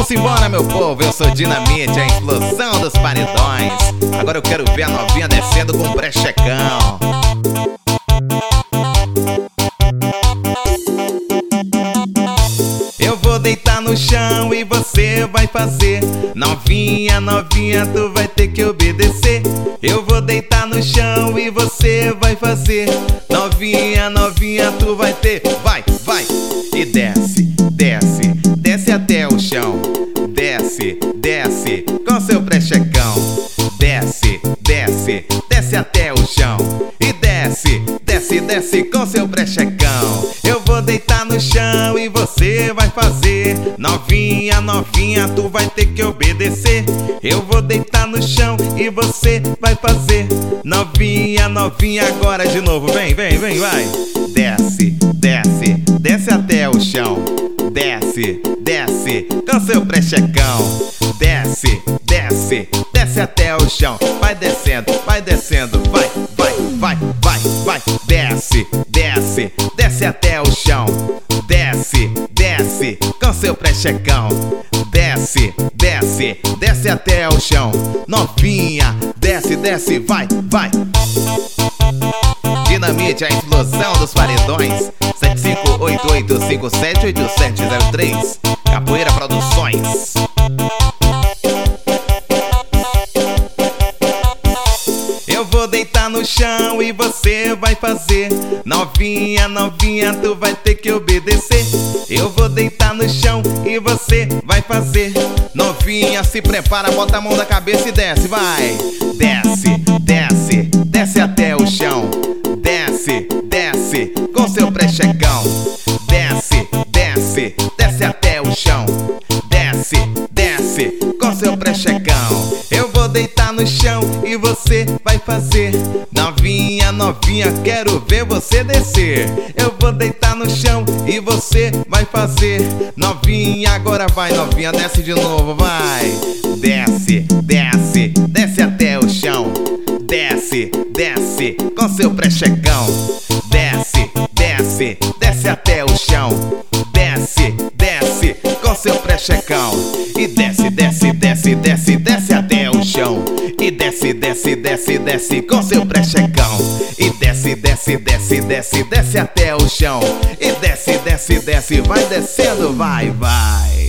Vamos embora, meu povo, eu sou Dinamite, a explosão dos paredões. Agora eu quero ver a novinha descendo com um pré-checão. Eu vou deitar no chão e você vai fazer. Novinha, novinha, tu vai ter que obedecer. Eu vou deitar no chão e você vai fazer. Novinha, novinha, tu vai ter. Vai, vai. E desce, desce, desce até o chão. Desce, desce, com seu pré-checão. Desce, desce, desce até o chão. E desce, desce, desce com seu pré-checão. Eu vou deitar no chão e você vai fazer. Novinha, novinha, tu vai ter que obedecer. Eu vou deitar no chão e você vai fazer. Novinha, novinha, agora de novo. Vem, vem, vem, vai. Desce, desce, desce até o chão. Desce, desce, com seu pré-checão. Desce, desce, desce até o chão. Vai descendo, vai, vai, vai, vai, vai. Desce, desce, desce até o chão. Desce, desce, com seu pré-checão. Desce, desce, desce até o chão. Novinha, desce, desce, vai, vai. Dinamite, a explosão dos paredões. 7588578703. Capoeira Produções. Eu vou deitar no chão e você vai fazer. Novinha, novinha, tu vai ter que obedecer. Eu vou deitar no chão e você vai fazer. Novinha, se prepara, bota a mão na cabeça e desce, vai. Desce, desce, desce até o chão. Desce, desce, com seu pré-checão. Desce, desce, desce até o chão. Desce, desce, com seu pré-checão. Eu vou deitar no chão e você vai fazer. Novinha, novinha, quero ver você descer. Eu vou deitar no chão e você vai fazer. Novinha, agora vai, novinha, desce de novo, vai. Desce, desce, desce até o chão. Desce, desce, com seu pré-checão. Desce, desce, desce até o chão. Desce, desce, com seu pré-checão. E desce, desce, desce, desce, desce até o chão. E desce, desce, desce, desce, com seu pré-checão. E desce, desce, desce, desce, desce até o chão. E desce, desce, desce, vai descendo, vai, vai.